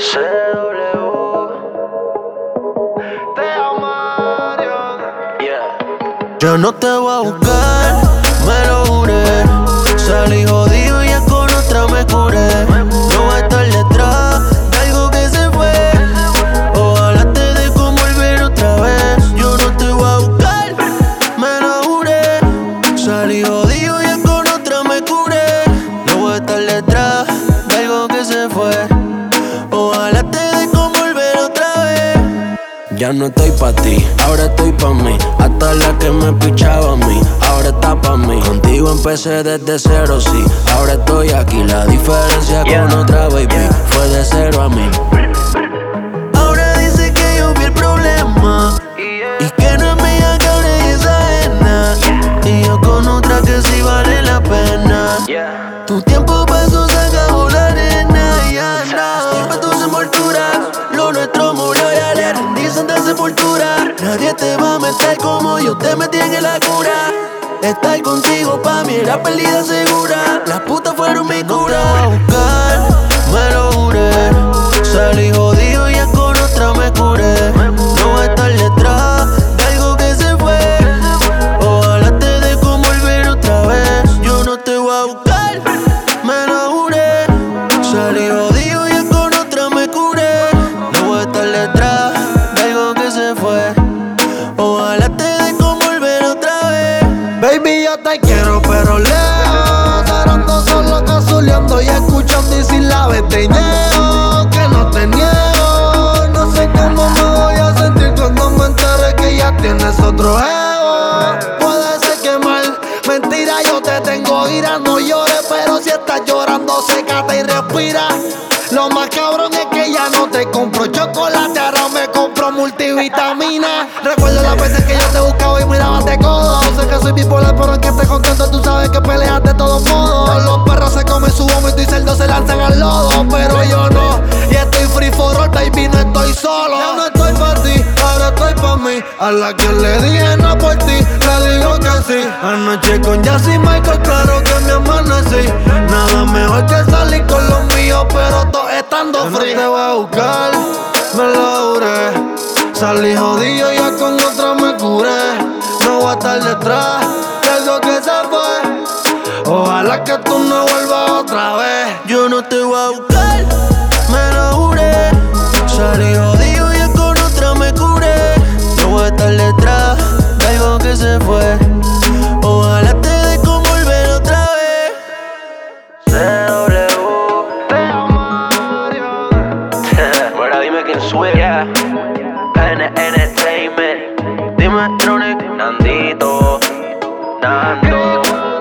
Yo no te voy a buscar, me lo juré. Salí jodido y ya con otra me curé. No voy a estar detrás de algo que se fue. Ojalá te dejo volver otra vez. Yo no te voy a buscar, me lo juré. Salí jodido y ya con otra me curé. No voy a estar detrás de algo que se fue. Ojalá te dejo volver otra vez. Ya no estoy pa' ti, ahora estoy pa' mí. Hasta la que me pichaba a mí, ahora está pa' mí. Contigo empecé desde cero, sí. Ahora estoy aquí, la diferencia con otra baby fue de 0 a 1000. Ahora dice que yo fui el problema y que no es mía, que ahora es ajena. Y yo con otra que sí vale la pena. Tu tiempo pasó, se acabó la arena. Ya no, pa' tus envolturas, lo nuestro murió y le rendicen de sepultura. Nadie te va a meter como yo te metí en la cura. Estar contigo pa' mí era pérdida segura. Las putas fueron mi cura. No te voy a buscar, me lo juré. Salí jodido y ya con otra me curé. No voy a estar detrás de algo que se fue. Ojalá te dejo volver otra vez. Yo no te voy a buscar, me lo juré. Salí jodido y ya con otra me curé. No voy a estar detrás de algo que se fue. Ojalá te dejo volver otra vez. Baby, yo te quiero pero lejos. Ahora ando solo cazuleando y escuchando y sin la vez te niego, que no te niego. No sé cómo me voy a sentir cuando me entere que ya tienes otro ego. Puede ser que mal, mentira, yo te tengo ira. No llores, pero si estás llorando, sécate y respira. Lo más cabrón es que ya no te compro chocolate, ahora me compro multivitamina. Recuerdo las veces que yo te buscaba y mirabas de codo. Sé que soy bipolar, pero en que estés contento tú sabes que peleas de todos modos. Los perros se comen su vómito y cerdos se lanzan al lodo, pero yo no, y estoy free for all, baby, no estoy solo. Ya no estoy pa' ti, ahora estoy pa' mí. A la que le dije no por ti, le digo que sí. Anoche con Jazz y Michael, claro que me amanecí. Nada mejor que salir con los míos, pero todo estando free. No te voy a buscar, me lo juré. Salí jodido y ya con otra me curé. No voy a estar detrás de algo que se fue. Ojalá que tú no vuelvas otra vez. Yo no te voy a buscar, me lo juré. Salí jodido y ya con otra me curé. No voy a estar detrás de algo que se fue. Ojalá te dejo volver otra vez. CW, te amo. Bueno, dime quién sube. Entertainment. Dime Tronic, Nandito, Nando.